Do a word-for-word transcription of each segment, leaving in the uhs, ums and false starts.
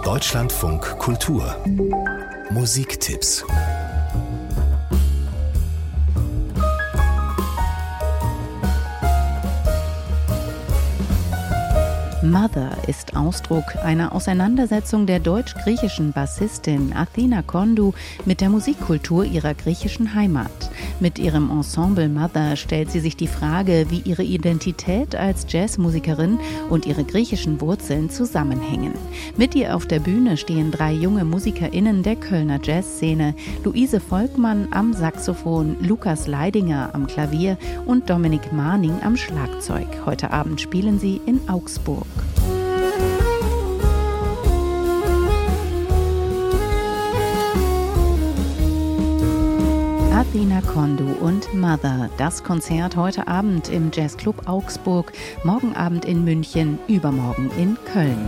Deutschlandfunk Kultur Musiktipps. Mother ist Ausdruck einer Auseinandersetzung der deutsch-griechischen Bassistin Athena Kondou mit der Musikkultur ihrer griechischen Heimat. Mit ihrem Ensemble Mother stellt sie sich die Frage, wie ihre Identität als Jazzmusikerin und ihre griechischen Wurzeln zusammenhängen. Mit ihr auf der Bühne stehen drei junge MusikerInnen der Kölner Jazzszene: Luise Volkmann am Saxophon, Lukas Leidinger am Klavier und Dominik Marning am Schlagzeug. Heute Abend spielen sie in Augsburg. Athena Kondou und Mother. Das Konzert heute Abend im Jazzclub Augsburg, morgen Abend in München, übermorgen in Köln.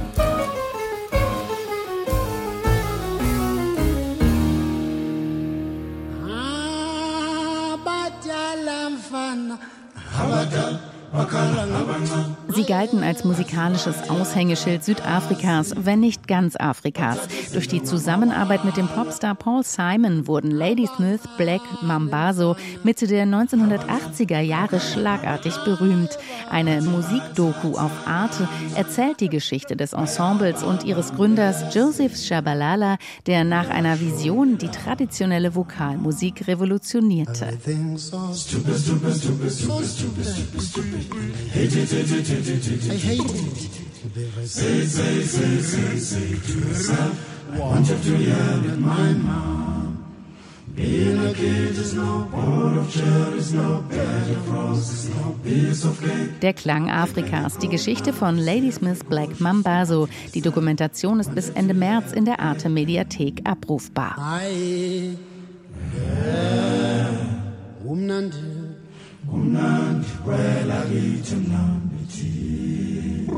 Sie galten als musikalisches Aushängeschild Südafrikas, wenn nicht ganz Afrikas. Durch die Zusammenarbeit mit dem Popstar Paul Simon wurden Ladysmith, Black Mambazo Mitte der neunzehnhundertachtziger Jahre schlagartig berühmt. Eine Musikdoku auf Arte erzählt die Geschichte des Ensembles und ihres Gründers Joseph Shabalala, der nach einer Vision die traditionelle Vokalmusik revolutionierte. Hate it, hate it, hate it, hate it. I hate it. Say, say, say, say, say to yourself, I want you to yell at my mom. Being a kid is no bowl of cherries, no bed of roses, no piece of cake. Der Klang Afrikas, die Geschichte von Ladysmith Black Mambazo. Die Dokumentation ist bis Ende März in der Arte Mediathek abrufbar. I, yeah, umnandi. Umnandi kwela kithi mnandi.